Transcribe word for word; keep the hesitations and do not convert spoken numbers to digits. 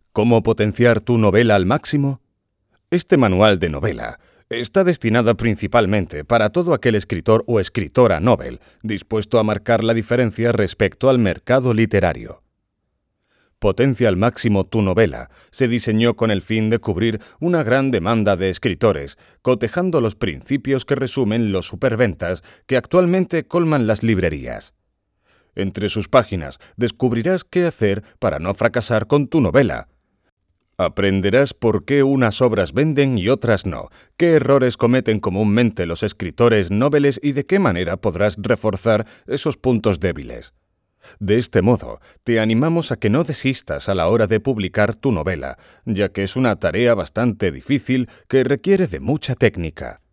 ¿Cómo potenciar tu novela al máximo? Este manual de novela está destinado principalmente para todo aquel escritor o escritora novel dispuesto a marcar la diferencia respecto al mercado literario. Potencia al máximo tu novela se diseñó con el fin de cubrir una gran demanda de escritores, cotejando los principios que resumen los superventas que actualmente colman las librerías. Entre sus páginas descubrirás qué hacer para no fracasar con tu novela. Aprenderás por qué unas obras venden y otras no, qué errores cometen comúnmente los escritores noveles y de qué manera podrás reforzar esos puntos débiles. De este modo, te animamos a que no desistas a la hora de publicar tu novela, ya que es una tarea bastante difícil que requiere de mucha técnica.